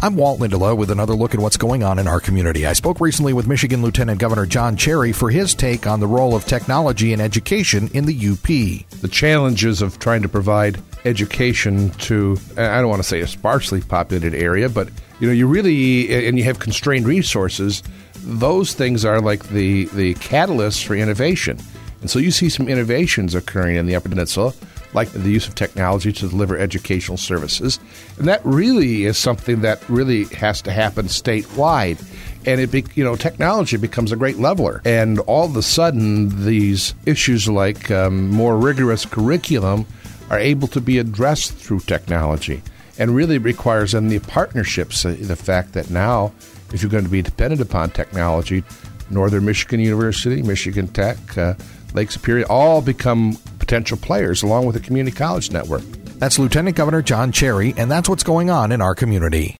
I'm Walt Lindelof with another look at what's going on in our community. I spoke recently with Michigan Lieutenant Governor John Cherry for his take on the role of technology in education in the UP. The challenges of trying to provide education to, I don't want to say a sparsely populated area, but you really, and you have constrained resources, those things are like the catalysts for innovation. And so you see some innovations occurring in the Upper Peninsula, like the use of technology to deliver educational services. And that really is something that really has to happen statewide. And technology becomes a great leveler. And all of a sudden, these issues like more rigorous curriculum are able to be addressed through technology. And really requires then the partnerships, the fact that now, if you're going to be dependent upon technology, Northern Michigan University, Michigan Tech, Lake Superior, all become potential players along with the community college network. That's Lieutenant Governor John Cherry, and that's what's going on in our community.